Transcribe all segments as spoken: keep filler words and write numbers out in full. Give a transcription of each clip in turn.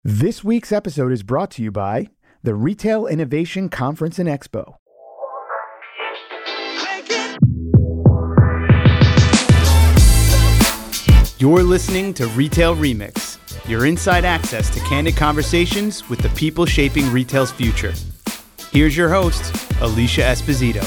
This week's episode is brought to you by the Retail Innovation Conference and Expo. You're listening to Retail Remix, your inside access to candid conversations with the people shaping retail's future. Here's your host, Alicia Esposito.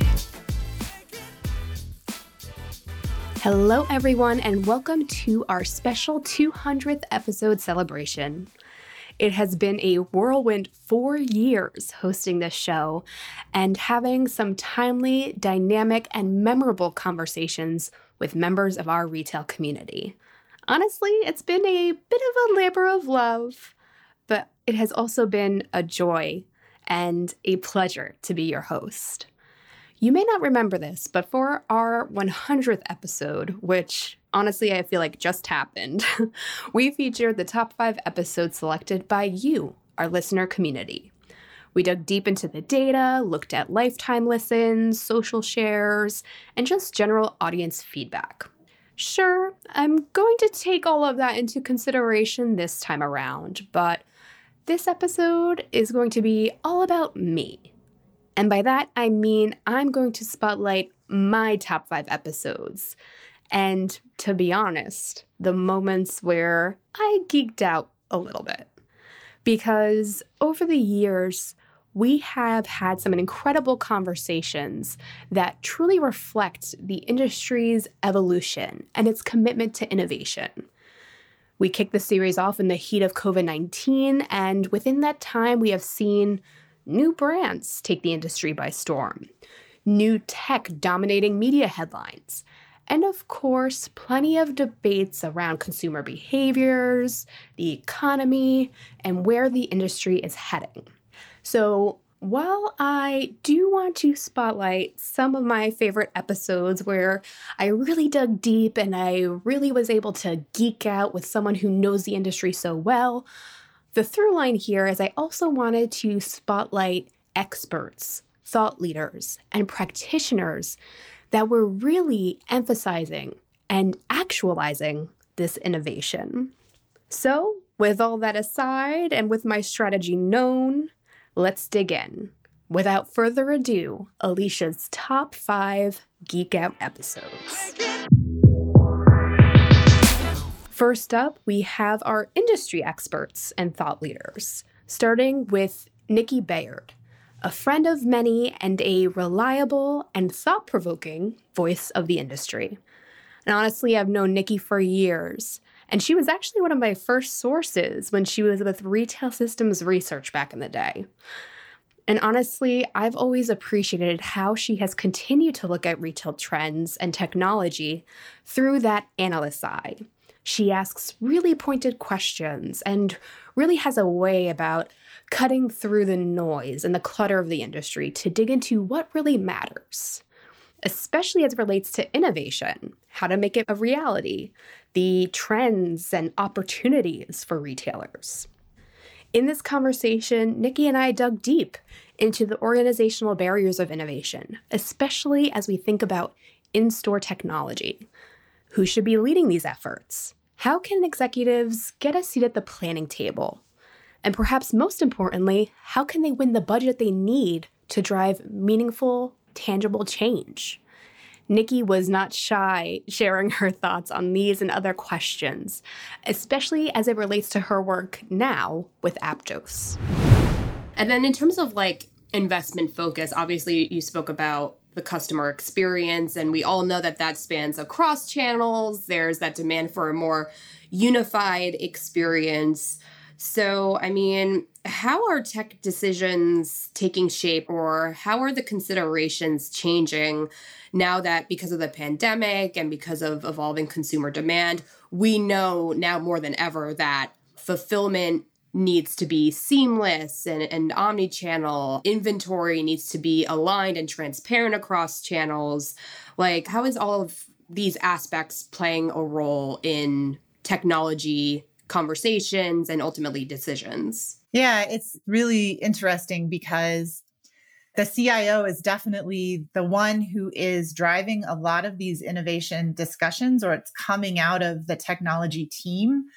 Hello, everyone, and welcome to our special two hundredth episode celebration. It has been a whirlwind four years hosting this show and having some timely, dynamic, and memorable conversations with members of our retail community. Honestly, it's been a bit of a labor of love, but it has also been a joy and a pleasure to be your host. You may not remember this, but for our one hundredth episode, which honestly I feel like just happened, we featured the top five episodes selected by you, our listener community. We dug deep into the data, looked at lifetime listens, social shares, and just general audience feedback. Sure, I'm going to take all of that into consideration this time around, but this episode is going to be all about me. And by that, I mean I'm going to spotlight my top five episodes. And to be honest, the moments where I geeked out a little bit. Because over the years, we have had some incredible conversations that truly reflect the industry's evolution and its commitment to innovation. We kicked the series off in the heat of covid nineteen, and within that time, we have seen new brands take the industry by storm, new tech dominating media headlines, and of course, plenty of debates around consumer behaviors, the economy, and where the industry is heading. So while I do want to spotlight some of my favorite episodes where I really dug deep and I really was able to geek out with someone who knows the industry so well, the through line here is I also wanted to spotlight experts, thought leaders, and practitioners that were really emphasizing and actualizing this innovation. So, with all that aside and with my strategy known, let's dig in. Without further ado, Alicia's top five Geek Out episodes. First up, we have our industry experts and thought leaders, starting with Nikki Bayard, a friend of many and a reliable and thought-provoking voice of the industry. And honestly, I've known Nikki for years, and she was actually one of my first sources when she was with Retail Systems Research back in the day. And honestly, I've always appreciated how she has continued to look at retail trends and technology through that analyst eye. She asks really pointed questions and really has a way about cutting through the noise and the clutter of the industry to dig into what really matters, especially as it relates to innovation, how to make it a reality, the trends and opportunities for retailers. In this conversation, Nikki and I dug deep into the organizational barriers of innovation, especially as we think about in-store technology. Who should be leading these efforts? How can executives get a seat at the planning table? And perhaps most importantly, how can they win the budget they need to drive meaningful, tangible change? Nikki was not shy sharing her thoughts on these and other questions, especially as it relates to her work now with Aptos. And then in terms of like investment focus, obviously you spoke about the customer experience, and we all know that that spans across channels. There's that demand for a more unified experience. So, I mean, how are tech decisions taking shape, or how are the considerations changing now that because of the pandemic and because of evolving consumer demand, we know now more than ever that fulfillment needs to be seamless and, and omni-channel. Inventory needs to be aligned and transparent across channels. Like, how is all of these aspects playing a role in technology conversations and ultimately decisions? Yeah, it's really interesting because the C I O is definitely the one who is driving a lot of these innovation discussions, or it's coming out of the technology team.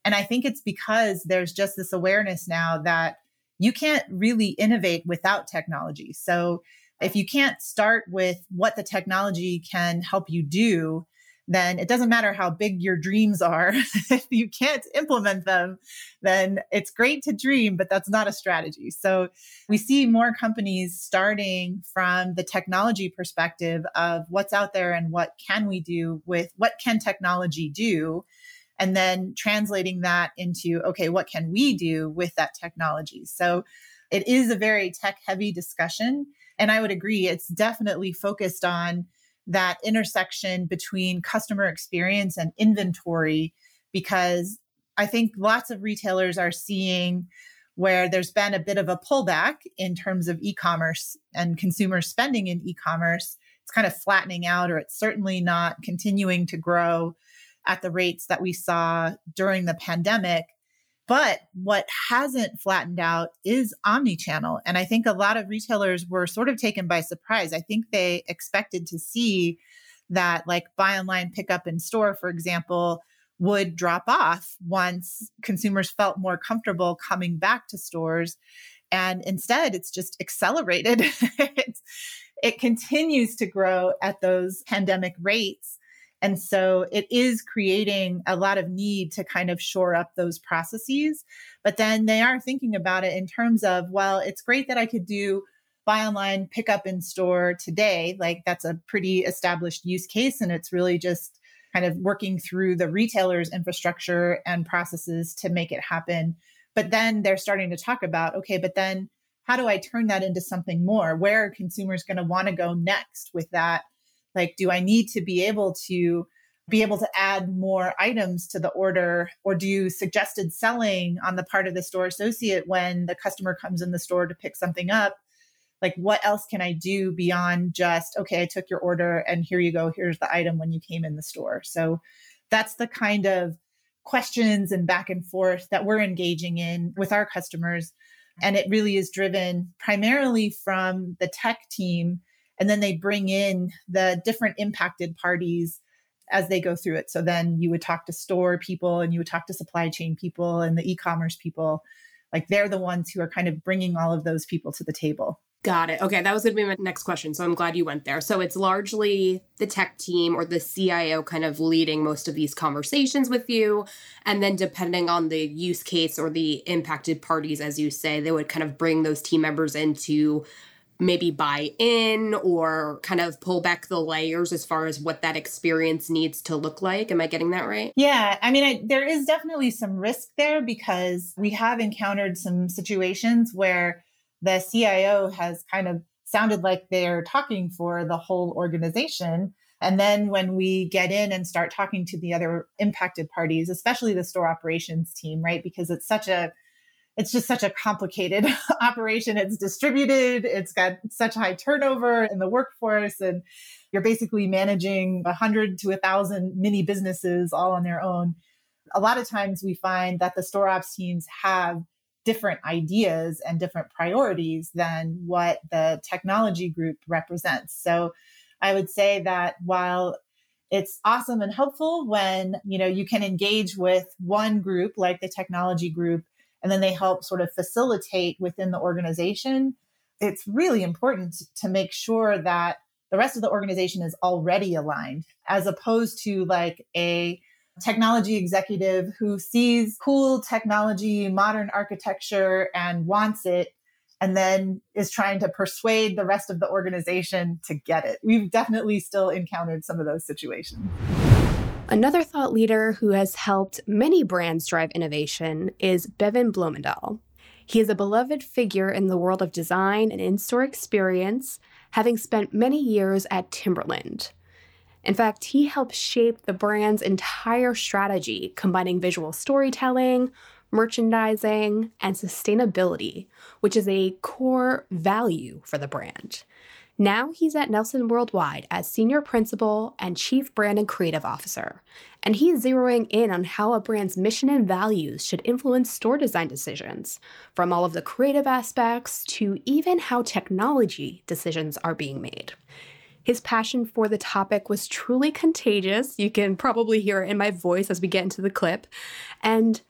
And I think it's because there's just this awareness now that you can't really innovate without technology. So if you can't start with what the technology can help you do, then it doesn't matter how big your dreams are. If you can't implement them, then it's great to dream, but that's not a strategy. So we see more companies starting from the technology perspective of what's out there and what can we do with what can technology do, and then translating that into, okay, what can we do with that technology? So it is a very tech heavy discussion. And I would agree, it's definitely focused on that intersection between customer experience and inventory, because I think lots of retailers are seeing where there's been a bit of a pullback in terms of e-commerce and consumer spending in e-commerce. It's kind of flattening out, or it's certainly not continuing to grow at the rates that we saw during the pandemic. But what hasn't flattened out is omnichannel. And I think a lot of retailers were sort of taken by surprise. I think they expected to see that, like, buy online, pick up in store, for example, would drop off once consumers felt more comfortable coming back to stores. And instead, it's just accelerated. it's, it continues to grow at those pandemic rates. And so it is creating a lot of need to kind of shore up those processes. But then they are thinking about it in terms of, well, it's great that I could do buy online, pick up in store today. Like, that's a pretty established use case. And it's really just kind of working through the retailer's infrastructure and processes to make it happen. But then they're starting to talk about, okay, but then how do I turn that into something more? Where are consumers going to want to go next with that? Like, do I need to be able to be able to add more items to the order, or do suggested selling on the part of the store associate when the customer comes in the store to pick something up? Like, what else can I do beyond just, okay, I took your order and here you go, here's the item when you came in the store. So that's the kind of questions and back and forth that we're engaging in with our customers. And it really is driven primarily from the tech team. And then they bring in the different impacted parties as they go through it. So then you would talk to store people and you would talk to supply chain people and the e-commerce people. Like, they're the ones who are kind of bringing all of those people to the table. Got it. Okay, that was going to be my next question. So I'm glad you went there. So it's largely the tech team or the C I O kind of leading most of these conversations with you. And then depending on the use case or the impacted parties, as you say, they would kind of bring those team members into maybe buy in or kind of pull back the layers as far as what that experience needs to look like. Am I getting that right? Yeah. I mean, I, there is definitely some risk there, because we have encountered some situations where the C I O has kind of sounded like they're talking for the whole organization. And then when we get in and start talking to the other impacted parties, especially the store operations team, right? Because it's such a It's just such a complicated operation. It's distributed. It's got such high turnover in the workforce. And you're basically managing a hundred to a thousand mini businesses all on their own. A lot of times we find that the store ops teams have different ideas and different priorities than what the technology group represents. So I would say that while it's awesome and helpful when, you know, you can engage with one group like the technology group, and then they help sort of facilitate within the organization, it's really important to make sure that the rest of the organization is already aligned, as opposed to like a technology executive who sees cool technology, modern architecture, and wants it, and then is trying to persuade the rest of the organization to get it. We've definitely still encountered some of those situations. Another thought leader who has helped many brands drive innovation is Bevin Bloemendaal. He is a beloved figure in the world of design and in-store experience, having spent many years at Timberland. In fact, he helped shape the brand's entire strategy, combining visual storytelling, merchandising, and sustainability, which is a core value for the brand. Now he's at Nelson Worldwide as Senior Principal and Chief Brand and Creative Officer, and he's zeroing in on how a brand's mission and values should influence store design decisions, from all of the creative aspects to even how technology decisions are being made. His passion for the topic was truly contagious. You can probably hear it in my voice as we get into the clip. And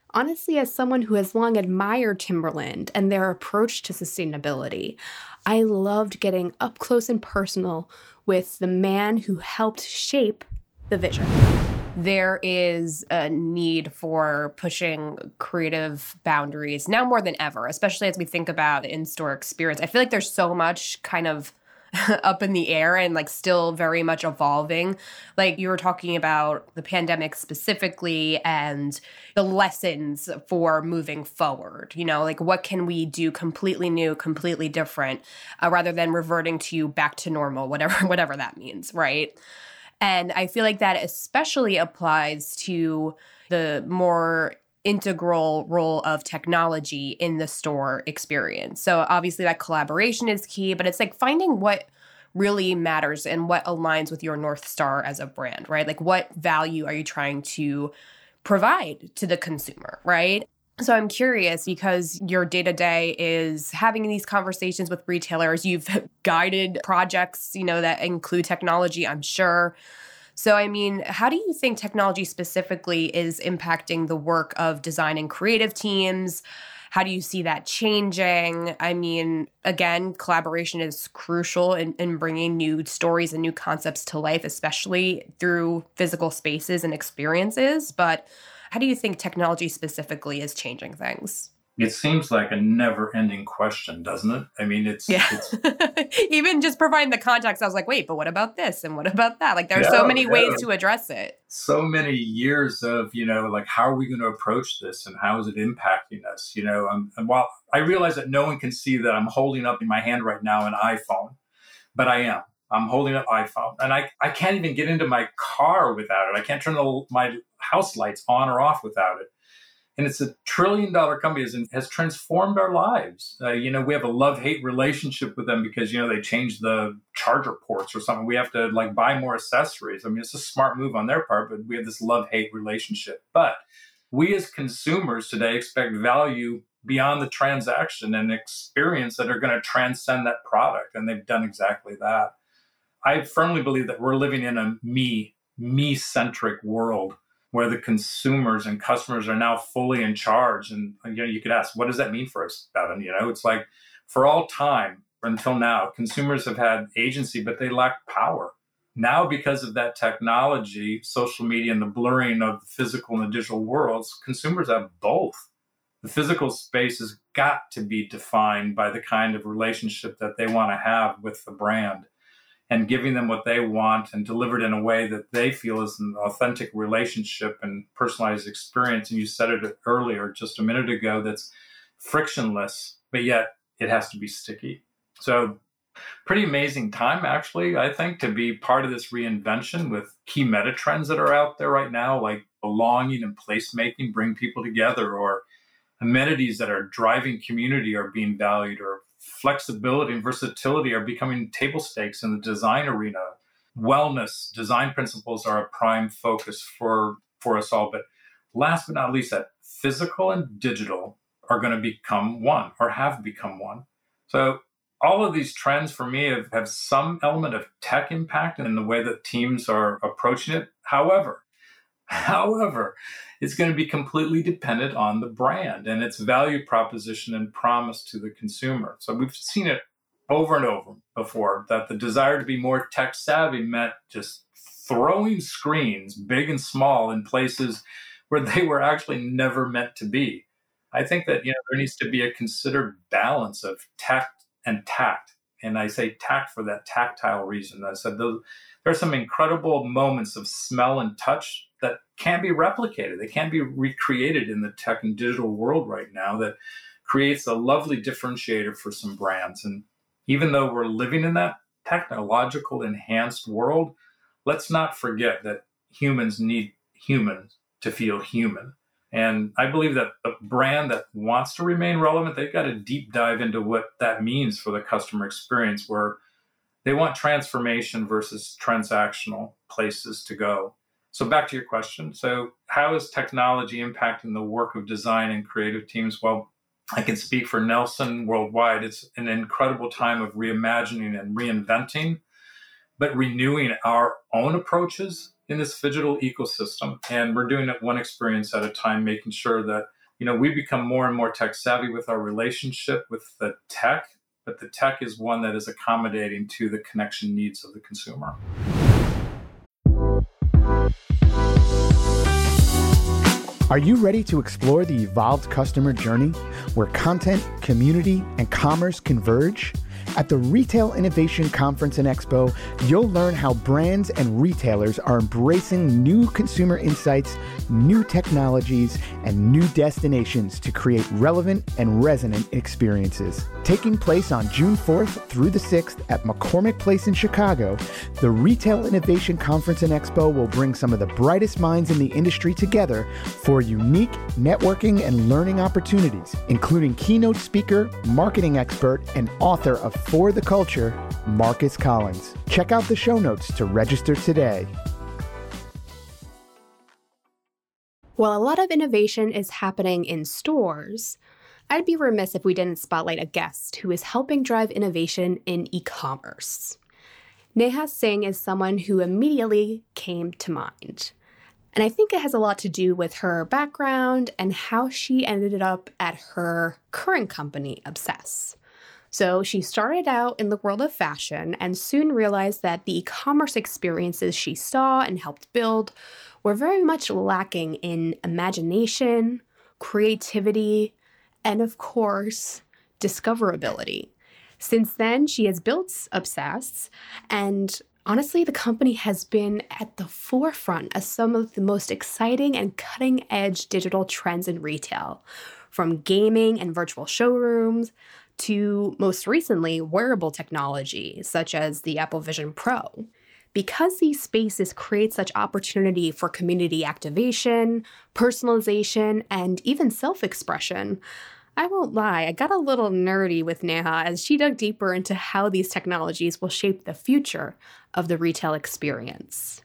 Honestly, as someone who has long admired Timberland and their approach to sustainability, I loved getting up close and personal with the man who helped shape the vision. There is a need for pushing creative boundaries now more than ever, especially as we think about the in-store experience. I feel like there's so much kind of up in the air and like still very much evolving. Like you were talking about the pandemic specifically and the lessons for moving forward, you know, like what can we do completely new, completely different, uh, rather than reverting to back to normal, whatever, whatever that means, right? And I feel like that especially applies to the more integral role of technology in the store experience. So obviously that collaboration is key, but it's like finding what really matters and what aligns with your North Star as a brand, right? Like what value are you trying to provide to the consumer, right? So I'm curious because your day-to-day is having these conversations with retailers. You've guided projects, you know, that include technology, I'm sure. So, I mean, how do you think technology specifically is impacting the work of design and creative teams? How do you see that changing? I mean, again, collaboration is crucial in, in bringing new stories and new concepts to life, especially through physical spaces and experiences. But how do you think technology specifically is changing things? It seems like a never-ending question, doesn't it? I mean, it's... Yeah. it's Even just providing the context, I was like, wait, but what about this? And what about that? Like, there are yeah, so many yeah. ways to address it. So many years of, you know, like, how are we going to approach this and how is it impacting us? You know, um, and while I realize that no one can see that I'm holding up in my hand right now an iPhone, but I am. I'm holding up iPhone. And I, I can't even get into my car without it. I can't turn the, my house lights on or off without it. And it's a trillion dollar company has, has transformed our lives. Uh, you know, we have a love-hate relationship with them because, you know, they changed the charger ports or something. We have to like buy more accessories. I mean, it's a smart move on their part, but we have this love-hate relationship. But we as consumers today expect value beyond the transaction and experience that are going to transcend that product. And they've done exactly that. I firmly believe that we're living in a me, me-centric world, where the consumers and customers are now fully in charge. And, you know, you could ask, what does that mean for us, Bevan? You know, it's like for all time until now, consumers have had agency, but they lack power. Now, because of that technology, social media, and the blurring of the physical and the digital worlds, consumers have both. The physical space has got to be defined by the kind of relationship that they want to have with the brand, and giving them what they want and delivered in a way that they feel is an authentic relationship and personalized experience. And you said it earlier, just a minute ago, that's frictionless, but yet it has to be sticky. So pretty amazing time, actually, I think, to be part of this reinvention with key meta trends that are out there right now, like belonging and placemaking bring people together, or amenities that are driving community are being valued, or flexibility and versatility are becoming table stakes in the design arena. Wellness, design principles are a prime focus for, for us all. But last but not least, that physical and digital are going to become one, or have become one. So all of these trends for me have, have some element of tech impact in the way that teams are approaching it. However, However, it's going to be completely dependent on the brand and its value proposition and promise to the consumer. So we've seen it over and over before, that the desire to be more tech savvy meant just throwing screens, big and small, in places where they were actually never meant to be. I think that, you know, there needs to be a considered balance of tech and tact. And I say tact for that tactile reason. I said those, there are some incredible moments of smell and touch that can't be replicated. They can't be recreated in the tech and digital world right now, that creates a lovely differentiator for some brands. And even though we're living in that technological enhanced world, let's not forget that humans need humans to feel human. And I believe that a brand that wants to remain relevant, they've got to deep dive into what that means for the customer experience, where they want transformation versus transactional places to go. So back to your question. So how is technology impacting the work of design and creative teams? Well, I can speak for Nelson worldwide. It's an incredible time of reimagining and reinventing, but renewing our own approaches in this digital ecosystem. And we're doing it one experience at a time, making sure that You know, we become more and more tech savvy with our relationship with the tech, but the tech is one that is accommodating to the connection needs of the consumer. Are you ready to explore the evolved customer journey where content, community, and commerce converge? At the Retail Innovation Conference and Expo, you'll learn how brands and retailers are embracing new consumer insights, new technologies, and new destinations to create relevant and resonant experiences. Taking place on June fourth through the sixth at McCormick Place in Chicago, the Retail Innovation Conference and Expo will bring some of the brightest minds in the industry together for unique networking and learning opportunities, including keynote speaker, marketing expert, and author of For the Culture, Marcus Collins. Check out the show notes to register today. While a lot of innovation is happening in stores, I'd be remiss if we didn't spotlight a guest who is helping drive innovation in e-commerce. Neha Singh is someone who immediately came to mind. And I think it has a lot to do with her background and how she ended up at her current company, Obsess. So she started out in the world of fashion and soon realized that the e-commerce experiences she saw and helped build were very much lacking in imagination, creativity, and of course, discoverability. Since then, she has built Obsess, and honestly, the company has been at the forefront of some of the most exciting and cutting-edge digital trends in retail, from gaming and virtual showrooms to, most recently, wearable technology, such as the Apple Vision Pro. Because these spaces create such opportunity for community activation, personalization, and even self-expression, I won't lie, I got a little nerdy with Neha as she dug deeper into how these technologies will shape the future of the retail experience.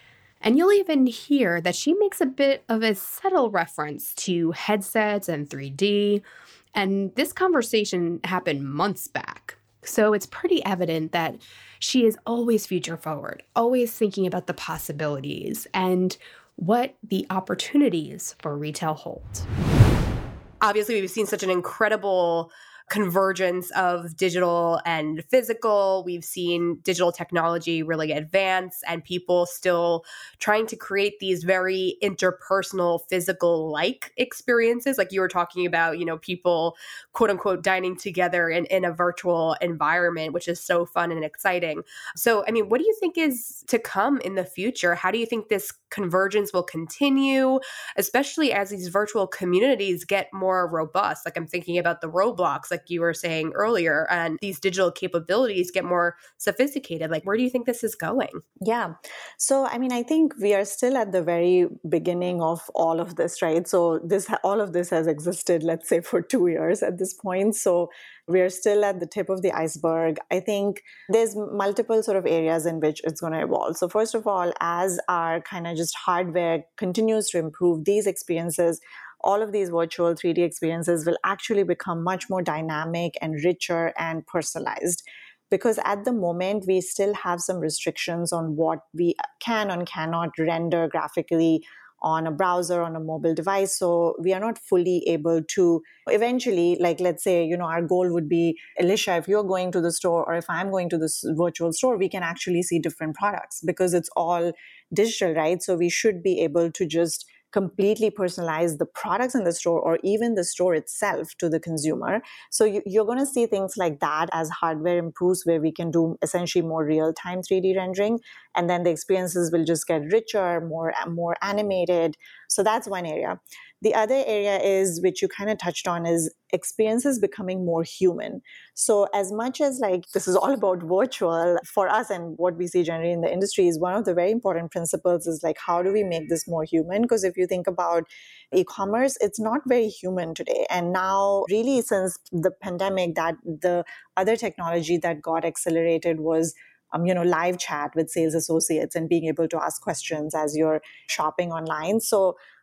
And you'll even hear that she makes a bit of a subtle reference to headsets and three D, and this conversation happened months back. So it's pretty evident that she is always future forward, always thinking about the possibilities and what the opportunities for retail hold. Obviously, we've seen such an incredible convergence of digital and physical. We've seen digital technology really advance and people still trying to create these very interpersonal, physical-like experiences. Like you were talking about, you know, people, quote unquote, dining together in, in a virtual environment, which is so fun and exciting. So, I mean, what do you think is to come in the future? How do you think this convergence will continue, especially as these virtual communities get more robust? Like I'm thinking about the Roblox, like you were saying earlier, and these digital capabilities get more sophisticated. Like, where do you think this is going? Yeah. So, I mean, I think we are still at the very beginning of all of this, right? So this, all of this has existed, let's say, for two years at this point. So we're still at the tip of the iceberg. I think there's multiple sort of areas in which it's going to evolve. So first of all, as our kind of just hardware continues to improve, these experiences, all of these virtual three D experiences will actually become much more dynamic and richer and personalized. Because at the moment, we still have some restrictions on what we can and cannot render graphically on a browser, on a mobile device. So we are not fully able to eventually, like, let's say, you know, our goal would be, Alicia, if you're going to the store or if I'm going to this virtual store, we can actually see different products because it's all digital, right? So we should be able to just completely personalize the products in the store or even the store itself to the consumer. So you, you're going to see things like that as hardware improves, where we can do essentially more real-time three D rendering, and then the experiences will just get richer, more, more animated. So that's one area. The other area is, which you kind of touched on, is experiences becoming more human. So as much as like this is all about virtual, for us and what we see generally in the industry is one of the very important principles is like, how do we make this more human? Because if you think about e-commerce, it's not very human today. And now really since the pandemic, that the other technology that got accelerated was Um, you know, live chat with sales associates and being able to ask questions as you're shopping online. So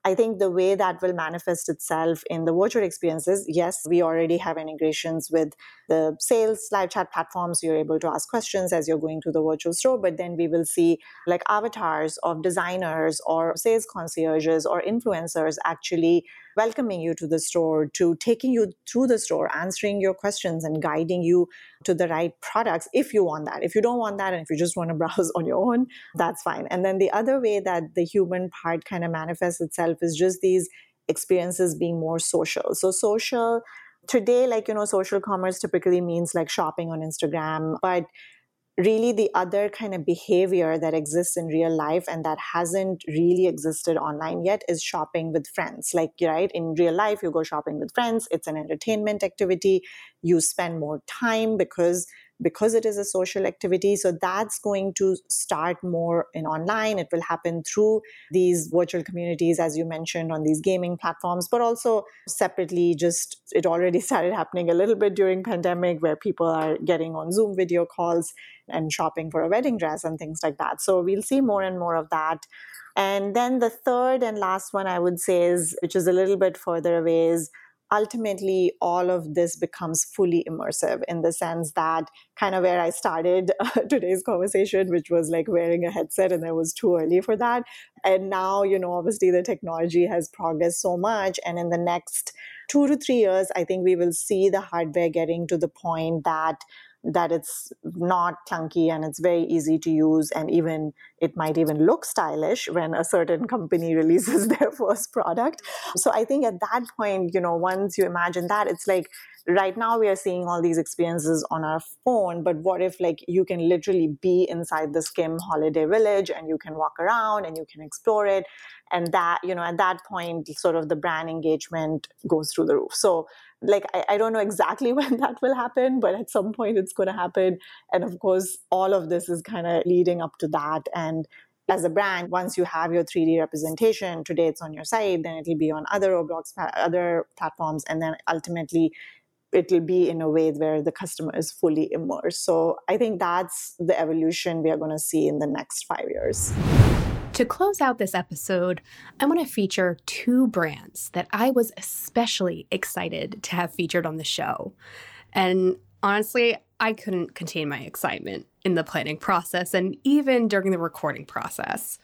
I think the way that will manifest itself in the virtual experiences, yes, we already have integrations with the sales live chat platforms. You're able to ask questions as you're going to the virtual store, but then we will see like avatars of designers or sales concierges or influencers actually welcoming you to the store, to taking you through the store, answering your questions and guiding you to the right products if you want that. If you don't want that, and if you just want to browse on your own, that's fine. And then the other way that the human part kind of manifests itself is just these experiences being more social. So social today, like, you know, social commerce typically means like shopping on Instagram, but really the other kind of behavior that exists in real life and that hasn't really existed online yet is shopping with friends. Like, right, in real life, you go shopping with friends. It's an entertainment activity. You spend more time because because it is a social activity. So that's going to start more in online. It will happen through these virtual communities, as you mentioned, on these gaming platforms, but also separately, just it already started happening a little bit during pandemic where people are getting on Zoom video calls and shopping for a wedding dress and things like that. So we'll see more and more of that. And then the third and last one I would say is, which is a little bit further away, is ultimately all of this becomes fully immersive in the sense that kind of where I started uh, today's conversation, which was like wearing a headset, and it was too early for that. And now, you know, obviously the technology has progressed so much. And in the next two to three years, I think we will see the hardware getting to the point that that it's not clunky and it's very easy to use, and even it might even look stylish when a certain company releases their first product. So I think at that point, you know, once you imagine that, it's like right now we are seeing all these experiences on our phone, but what if like you can literally be inside the Skimm Holiday Village and you can walk around and you can explore it, and that, you know, at that point sort of the brand engagement goes through the roof. So like, I, I don't know exactly when that will happen, but at some point it's going to happen. And of course, all of this is kind of leading up to that. And as a brand, once you have your three D representation, today it's on your site, then it'll be on other Roblox, other platforms. And then ultimately it'll be in a way where the customer is fully immersed. So I think that's the evolution we are going to see in the next five years. To close out this episode, I want to feature two brands that I was especially excited to have featured on the show. And honestly, I couldn't contain my excitement in the planning process and even during the recording process.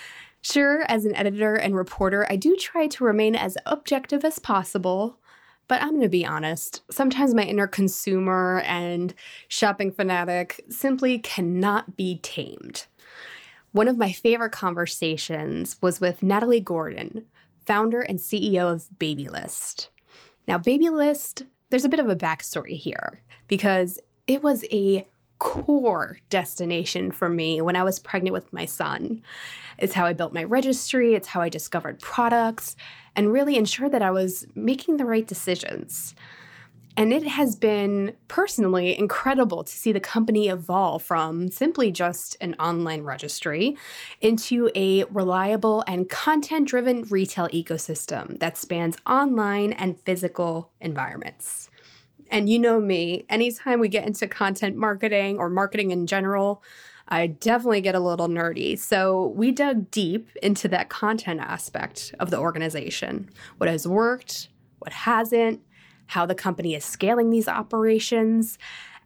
Sure, as an editor and reporter, I do try to remain as objective as possible, but I'm going to be honest, sometimes my inner consumer and shopping fanatic simply cannot be tamed. One of my favorite conversations was with Natalie Gordon, founder and C E O of Babylist. Now, Babylist, there's a bit of a backstory here because it was a core destination for me when I was pregnant with my son. It's how I built my registry. It's how I discovered products and really ensured that I was making the right decisions. And it has been personally incredible to see the company evolve from simply just an online registry into a reliable and content-driven retail ecosystem that spans online and physical environments. And you know me, anytime we get into content marketing or marketing in general, I definitely get a little nerdy. So we dug deep into that content aspect of the organization, what has worked, what hasn't, how the company is scaling these operations.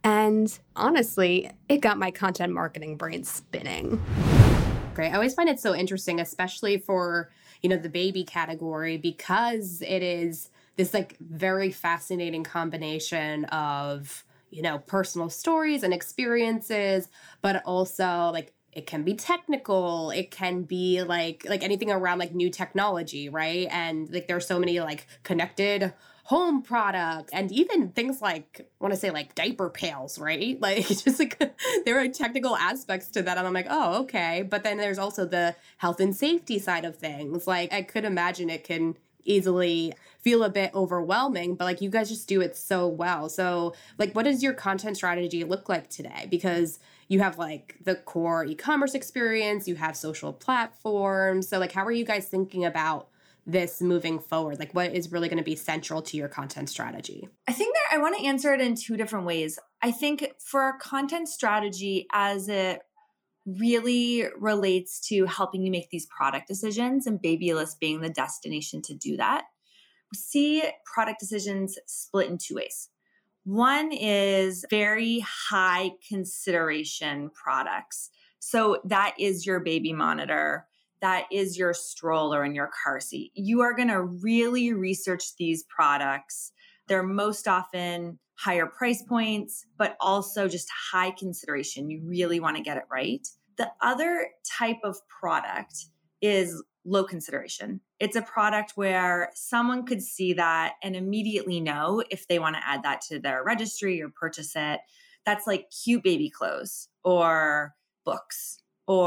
And honestly, it got my content marketing brain spinning. Great. I always find it so interesting, especially for, you know, the baby category, because it is this like very fascinating combination of, you know, personal stories and experiences, but also like it can be technical. It can be like like anything around like new technology, right? And like there are so many like connected home products and even things like, I want to say like diaper pails, right? Like just like there are technical aspects to that. And I'm like, oh, okay. But then there's also the health and safety side of things. Like I could imagine it can easily feel a bit overwhelming, but like you guys just do it so well. So like, what does your content strategy look like today? Because you have like the core e-commerce experience, you have social platforms. So like, how are you guys thinking about this moving forward? Like what is really going to be central to your content strategy? I think that I want to answer it in two different ways. I think for our content strategy as it really relates to helping you make these product decisions and Babylist being the destination to do that. We see product decisions split in two ways. One is very high consideration products. So that is your baby monitor. That is your stroller and your car seat. You are going to really research these products. They're most often higher price points, but also just high consideration. You really want to get it right. The other type of product is low consideration. It's a product where someone could see that and immediately know if they want to add that to their registry or purchase it. That's like cute baby clothes or books,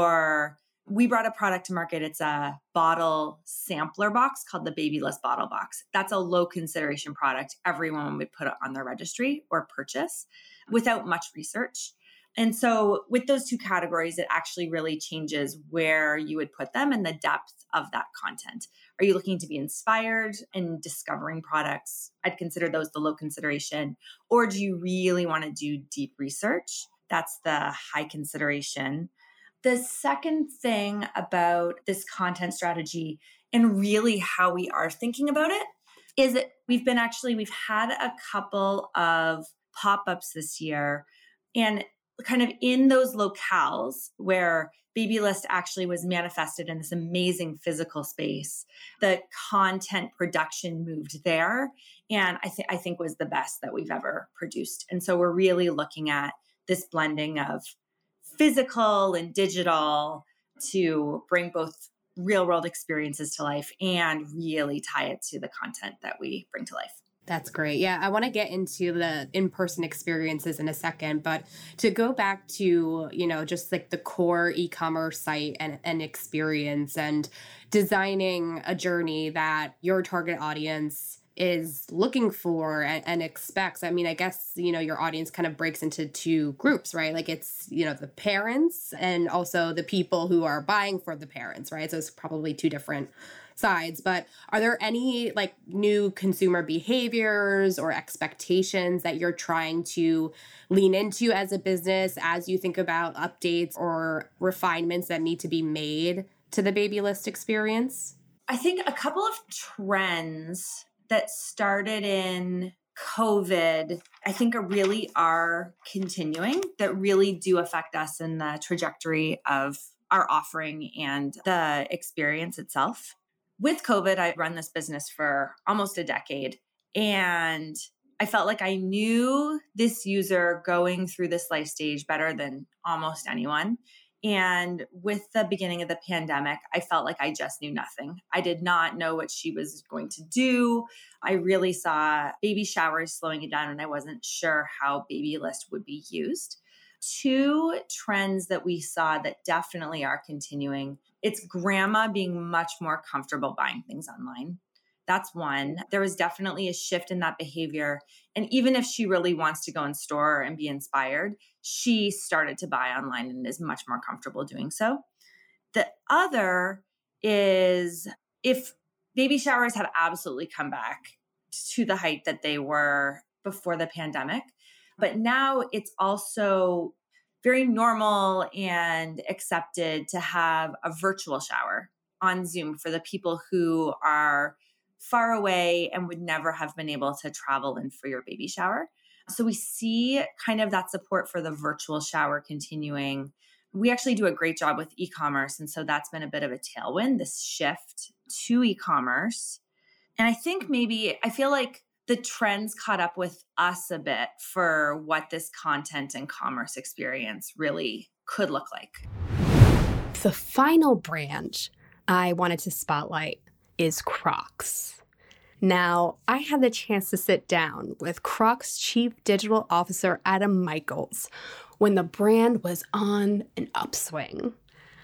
or we brought a product to market. It's a bottle sampler box called the Babylist Bottle Box. That's a low consideration product. Everyone would put it on their registry or purchase without much research. And so with those two categories, it actually really changes where you would put them and the depth of that content. Are you looking to be inspired and discovering products? I'd consider those the low consideration. Or do you really want to do deep research? That's the high consideration. The second thing about this content strategy and really how we are thinking about it is that we've been actually, we've had a couple of pop-ups this year, and kind of in those locales where Babylist actually was manifested in this amazing physical space, the content production moved there, and I, th- I think was the best that we've ever produced. And so we're really looking at this blending of physical and digital to bring both real world experiences to life and really tie it to the content that we bring to life. That's great. Yeah, I want to get into the in-person experiences in a second, but to go back to, you know, just like the core e-commerce site and, and experience and designing a journey that your target audience is looking for and, and expects. I mean, I guess, you know, your audience kind of breaks into two groups, right? Like it's, you know, the parents and also the people who are buying for the parents, right? So it's probably two different sides. But are there any like new consumer behaviors or expectations that you're trying to lean into as a business as you think about updates or refinements that need to be made to the Babylist experience? I think a couple of trends that started in COVID, I think are really are continuing, that really do affect us in the trajectory of our offering and the experience itself. With COVID, I've run this business for almost a decade, and I felt like I knew this user going through this life stage better than almost anyone. And with the beginning of the pandemic, I felt like I just knew nothing. I did not know what she was going to do. I really saw baby showers slowing it down, and I wasn't sure how Babylist would be used. Two trends that we saw that definitely are continuing. It's grandma being much more comfortable buying things online. That's one. There was definitely a shift in that behavior. And even if she really wants to go in store and be inspired, she started to buy online and is much more comfortable doing so. The other is if baby showers have absolutely come back to the height that they were before the pandemic, but now it's also very normal and accepted to have a virtual shower on Zoom for the people who are far away and would never have been able to travel in for your baby shower. So we see kind of that support for the virtual shower continuing. We actually do a great job with e-commerce. And so that's been a bit of a tailwind, this shift to e-commerce. And I think maybe, I feel like the trends caught up with us a bit for what this content and commerce experience really could look like. The final brand I wanted to spotlight is Crocs. Now, I had the chance to sit down with Crocs Chief Digital Officer Adam Michaels when the brand was on an upswing.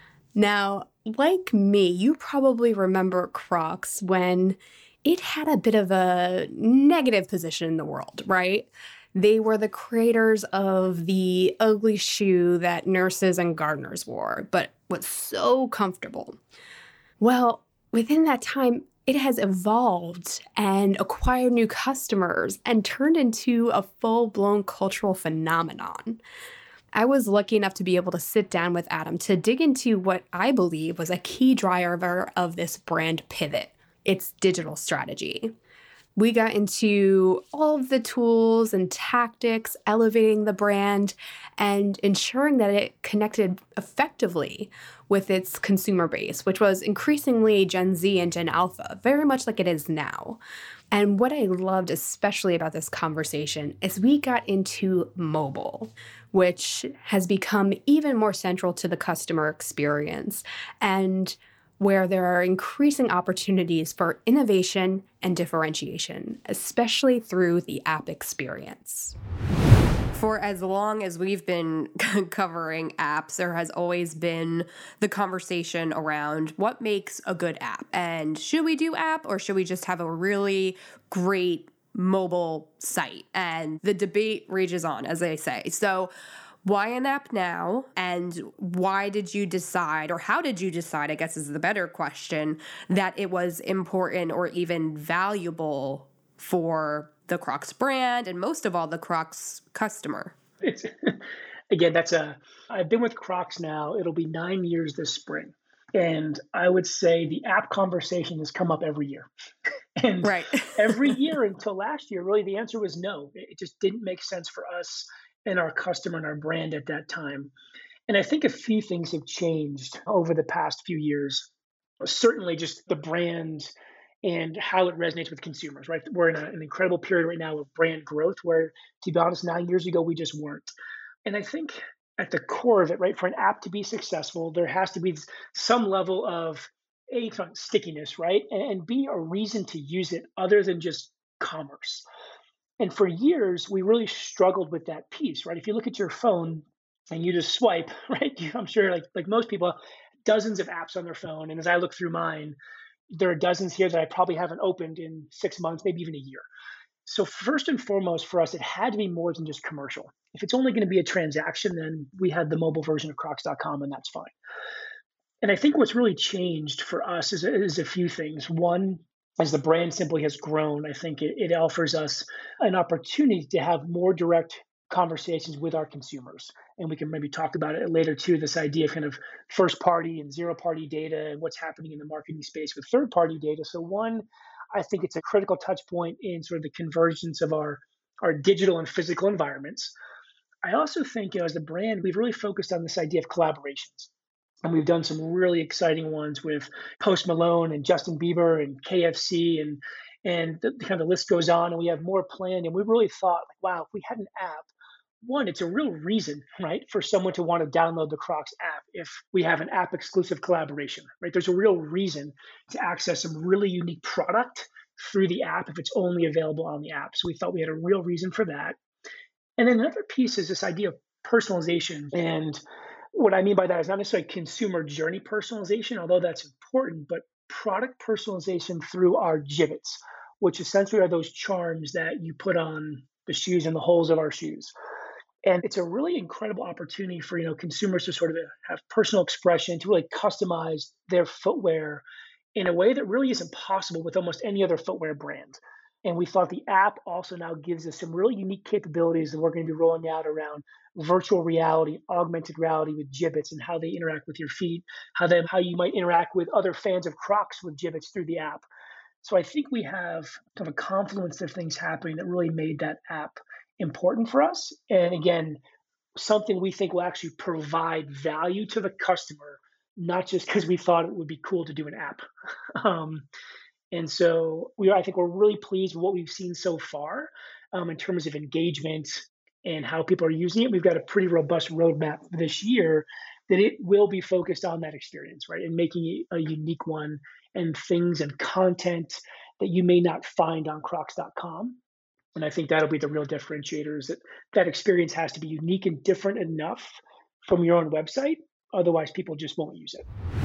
Now, like me, you probably remember Crocs when it had a bit of a negative position in the world, right? They were the creators of the ugly shoe that nurses and gardeners wore, but was so comfortable. Well, within that time, it has evolved and acquired new customers and turned into a full-blown cultural phenomenon. I was lucky enough to be able to sit down with Adam to dig into what I believe was a key driver of this brand pivot, its digital strategy. We got into all of the tools and tactics, elevating the brand and ensuring that it connected effectively with its consumer base, which was increasingly Gen Z and Gen Alpha, very much like it is now. And what I loved especially about this conversation is we got into mobile, which has become even more central to the customer experience and where there are increasing opportunities for innovation and differentiation, especially through the app experience. For as long as we've been covering apps, there has always been the conversation around what makes a good app. And should we do app or should we just have a really great mobile site? And the debate rages on, as they say. So why an app now? And why did you decide, or how did you decide, I guess is the better question, that it was important or even valuable for the Crocs brand and most of all the Crocs customer? It's again, that's a, I've been with Crocs now, it'll be nine years this spring. And I would say the app conversation has come up every year. And right. every year until last year, really the answer was no. It just didn't make sense for us and our customer and our brand at that time. And I think a few things have changed over the past few years. Certainly just the brand and how it resonates with consumers, right? We're in a, an incredible period right now of brand growth where, to be honest, nine years ago, we just weren't. And I think at the core of it, right, for an app to be successful, there has to be some level of A, stickiness, right? And, and B, a reason to use it other than just commerce. And for years, we really struggled with that piece, right? If you look at your phone and you just swipe, right? I'm sure like, like most people, dozens of apps on their phone. And as I look through mine, there are dozens here that I probably haven't opened in six months, maybe even a year. So first and foremost for us, it had to be more than just commercial. If it's only going to be a transaction, then we had the mobile version of Crocs dot com and that's fine. And I think what's really changed for us is, is a few things. One, as the brand simply has grown, I think it, it offers us an opportunity to have more direct conversations with our consumers. And we can maybe talk about it later too, this idea of kind of first party and zero party data and what's happening in the marketing space with third party data. So one, I think it's a critical touch point in sort of the convergence of our, our digital and physical environments. I also think, you know, as a brand, we've really focused on this idea of collaborations. And we've done some really exciting ones with Post Malone and Justin Bieber and K F C and and the, kind of the list goes on. And we have more planned. And we really thought, like, wow, if we had an app, one, it's a real reason, right, for someone to want to download the Crocs app if we have an app exclusive collaboration, right? There's a real reason to access some really unique product through the app if it's only available on the app. So we thought we had a real reason for that. And then another piece is this idea of personalization. And what I mean by that is not necessarily consumer journey personalization, although that's important, but product personalization through our Jibbitz, which essentially are those charms that you put on the shoes and the holes of our shoes. And it's a really incredible opportunity for, you know, consumers to sort of have personal expression, to really customize their footwear in a way that really isn't possible with almost any other footwear brand. And we thought the app also now gives us some really unique capabilities that we're going to be rolling out around virtual reality, augmented reality with Jibbitz and how they interact with your feet, how they, how you might interact with other fans of Crocs with Jibbitz through the app. So I think we have kind of a confluence of things happening that really made that app important for us. And again, something we think will actually provide value to the customer, not just because we thought it would be cool to do an app. um, and so we are, I think we're really pleased with what we've seen so far um, in terms of engagement and how people are using it. We've got a pretty robust roadmap this year that it will be focused on that experience, right? And making it a unique one and things and content that you may not find on Crocs dot com. And I think that'll be the real differentiator, is that that experience has to be unique and different enough from your own website. Otherwise, people just won't use it.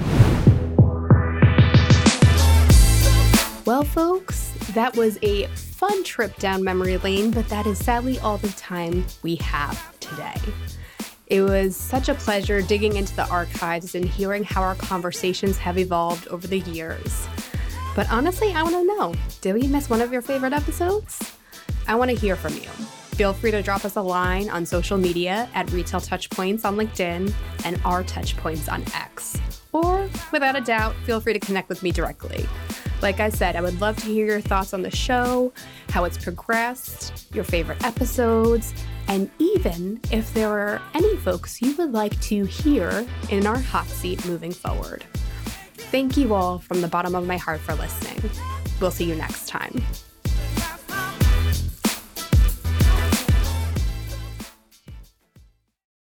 Well, folks, that was a fun trip down memory lane, but that is sadly all the time we have today. It was such a pleasure digging into the archives and hearing how our conversations have evolved over the years. But honestly, I want to know, did we miss one of your favorite episodes? I want to hear from you. Feel free to drop us a line on social media at Retail Touchpoints on LinkedIn and Our Touchpoints on X. Or, without a doubt, feel free to connect with me directly. Like I said, I would love to hear your thoughts on the show, how it's progressed, your favorite episodes, and even if there are any folks you would like to hear in our hot seat moving forward. Thank you all from the bottom of my heart for listening. We'll see you next time.